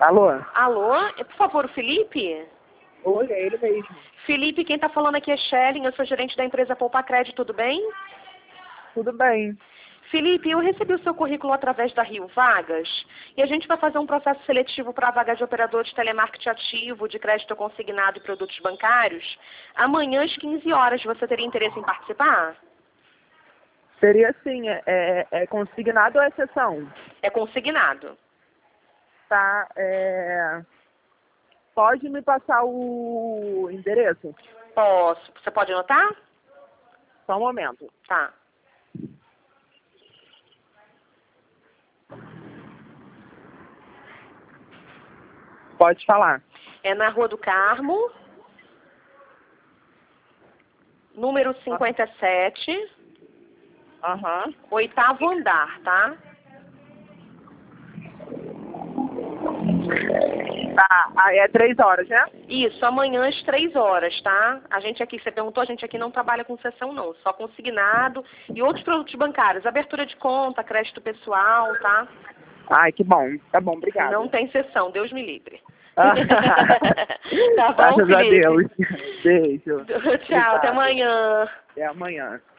Alô? Alô? Por favor, o Felipe? Oi, é ele mesmo. Felipe, quem está falando aqui é Shelly, eu sou gerente da empresa Poupa Crédito, tudo bem? Tudo bem. Felipe, eu recebi o seu currículo através da Rio Vagas e a gente vai fazer um processo seletivo para a vaga de operador de telemarketing ativo, de crédito consignado e produtos bancários. Amanhã às 15 horas, você teria interesse em participar? Seria assim, é consignado ou é exceção? É consignado. Tá, pode me passar o endereço? Posso. Você pode anotar? Só um momento. Tá. Pode falar. É na Rua do Carmo, número 57, Aham. 8º andar, tá? Tá, aí é 3 horas, né? Isso, amanhã às 3 horas, tá? A gente aqui, você perguntou, a gente aqui não trabalha com sessão não, só consignado e outros produtos bancários, abertura de conta, crédito pessoal, tá? Ai, que bom. Tá bom, obrigado. Não tem sessão, Deus me livre. Tá bom, bom, graças a Felipe? Deus. Beijo. Tchau, até Obrigado. amanhã. Até amanhã.